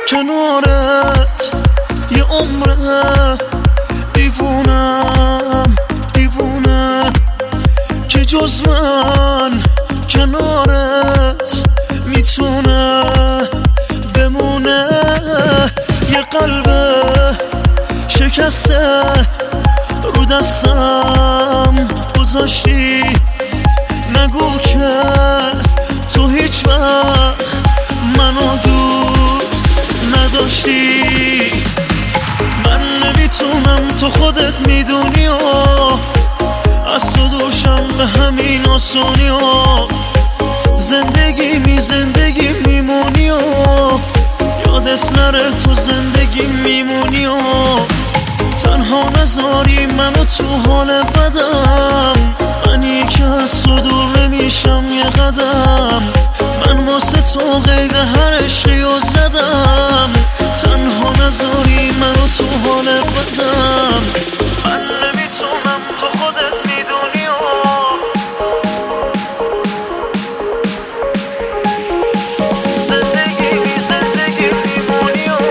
کنارت یه عمره، دیوونم دیوونه که جز من کنارت میتونه بمونه. یه قلب شکسته رو دستم گذاشتی، نگو که تو هیچ وقت منو دوست نداشتی. من نمیتونم، تو خودت میدونی و از تو دوشم به همین آسونی و زندگی میمونی و یادت نره تو زندگی میمونی و تنها نذاری منو تو حال بدم. منی که از تو دور نمیشم یه قدم، من واسه تو قید هر عشقی رو زدم. تنها نذاری منو تو حال بدم. من نمیتونم، تو خودت میدونی و زندگی میمونی و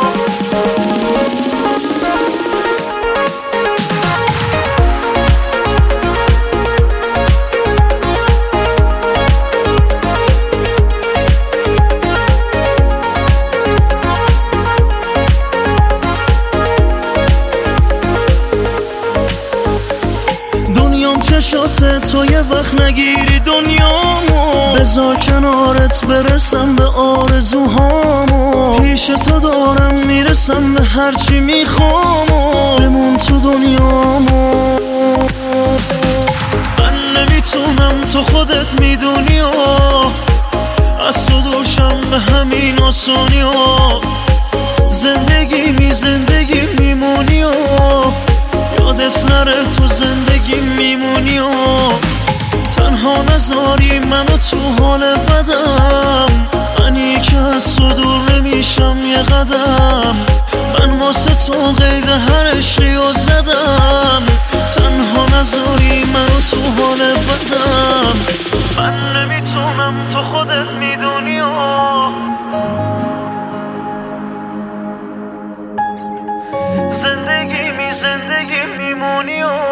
چشاته تو یه وقت نگیری دنیامو، بذار کنارت برسم به آرزوهامو. پیش تو دارم میرسم به هرچی میخوامو، بمون تو دنیامو. من نمیتونم، تو خودت میدونی و از تو دوشم به همین آسونی و زندگی میمونی و یادت نره تو زندگی میمونی و تنها نذاری منو تو حال بدم. منی که از تو دور نمیشم یه قدم، من واسه تو قید هر عشقی رو زدم. تنها نذاری منو تو حال بدم. من نمیتونم، تو خودت میدونی و زندگی میمونی و